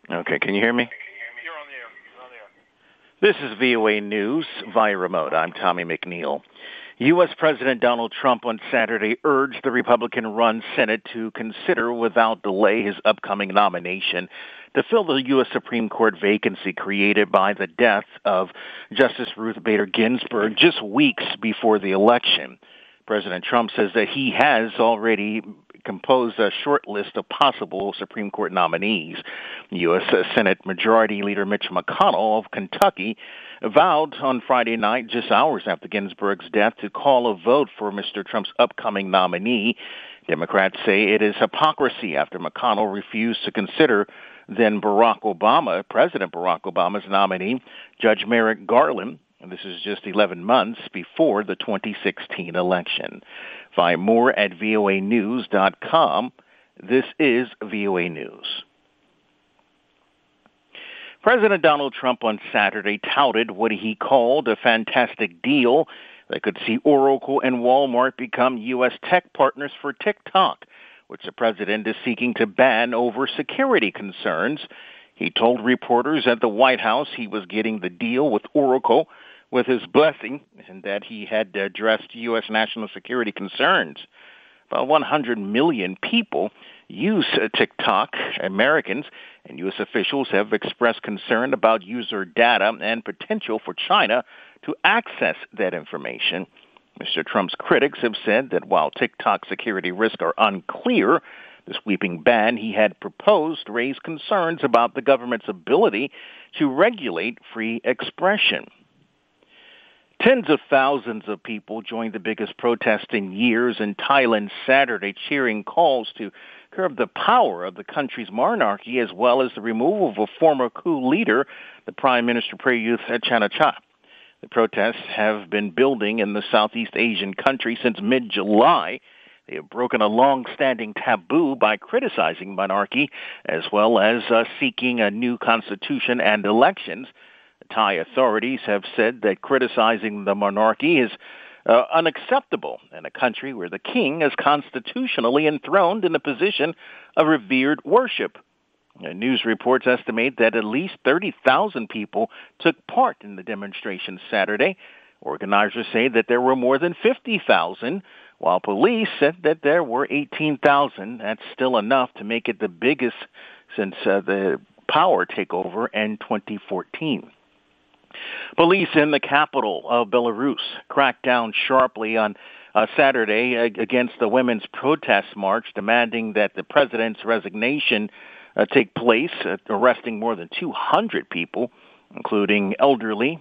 Okay, can you hear me? You're on the air. This is VOA News via remote. I'm Tommy McNeil. U.S. President Donald Trump on Saturday urged the Republican-run Senate to consider without delay his upcoming nomination to fill the U.S. Supreme Court vacancy created by the death of Justice Ruth Bader Ginsburg just weeks before the election. President Trump says that he has already composed a short list of possible Supreme Court nominees. U.S. Senate Majority Leader Mitch McConnell of Kentucky vowed on Friday night, just hours after Ginsburg's death, to call a vote for Mr. Trump's upcoming nominee. Democrats say it is hypocrisy after McConnell refused to consider then President Barack Obama's nominee, Judge Merrick Garland. And this is just 11 months before the 2016 election. Find more at voanews.com. This is VOA News. President Donald Trump on Saturday touted what he called a fantastic deal that could see Oracle and Walmart become U.S. tech partners for TikTok, which the president is seeking to ban over security concerns. He told reporters at the White House he was getting the deal with Oracle with his blessing and that he had addressed U.S. national security concerns. About 100 million people use TikTok, Americans, and U.S. officials have expressed concern about user data and potential for China to access that information. Mr. Trump's critics have said that while TikTok security risks are unclear, the sweeping ban he had proposed raised concerns about the government's ability to regulate free expression. Tens of thousands of people joined the biggest protest in years in Thailand Saturday, cheering calls to curb the power of the country's monarchy, as well as the removal of a former coup leader, the Prime Minister Prayuth Chan-o-cha. The protests have been building in the Southeast Asian country since mid-July. They have broken a long-standing taboo by criticizing monarchy, as well as seeking a new constitution and elections. Thai authorities have said that criticizing the monarchy is unacceptable in a country where the king is constitutionally enthroned in a position of revered worship. News reports estimate that at least 30,000 people took part in the demonstration Saturday. Organizers say that there were more than 50,000, while police said that there were 18,000. That's still enough to make it the biggest since the power takeover in 2014. Police in the capital of Belarus cracked down sharply on Saturday against the women's protest march demanding that the president's resignation take place, arresting more than 200 people, including elderly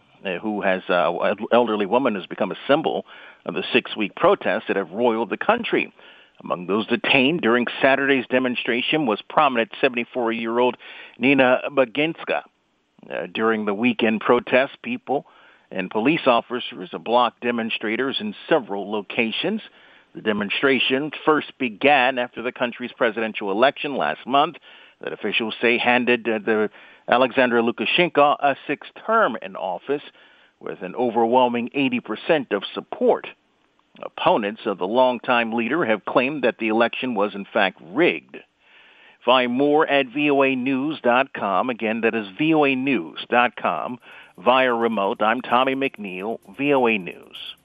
woman who's become a symbol of the 6-week protests that have roiled the country. Among those detained during Saturday's demonstration was prominent 74-year-old Nina Baginska. During the weekend protests, people and police officers blocked demonstrators in several locations. The demonstration first began after the country's presidential election last month that officials say handed the Alexander Lukashenko a 6th term in office with an overwhelming 80% of support. Opponents of the longtime leader have claimed that the election was in fact rigged. Find more at voanews.com. Again, that is voanews.com. Via remote, I'm Tommy McNeil, VOA News.